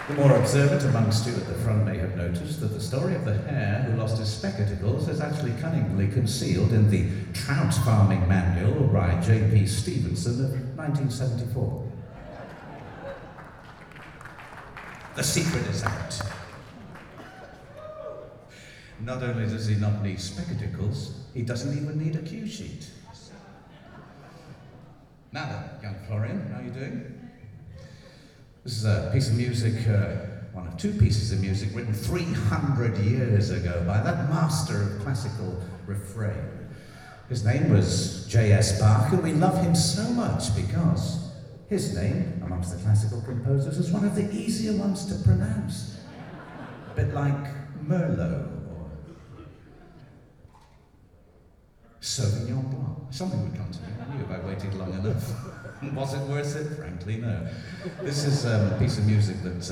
The more observant amongst you at the front may have noticed that the story of the hare who lost his spectacles is actually cunningly concealed in the Trout Farming Manual by J.P. Stevenson of 1974. The secret is out. Not only does he not need spectacles, he doesn't even need a cue sheet. Now then, young Florian, how are you doing? This is a piece of music, one of two pieces of music written 300 years ago by that master of classical refrain. His name was J.S. Bach, and we love him so much because his name, amongst the classical composers, is one of the easier ones to pronounce. A bit like Merlot or Sauvignon Blanc. Something would come to me. I knew if I waited long enough. Was it worth it? Frankly, no. This is a piece of music that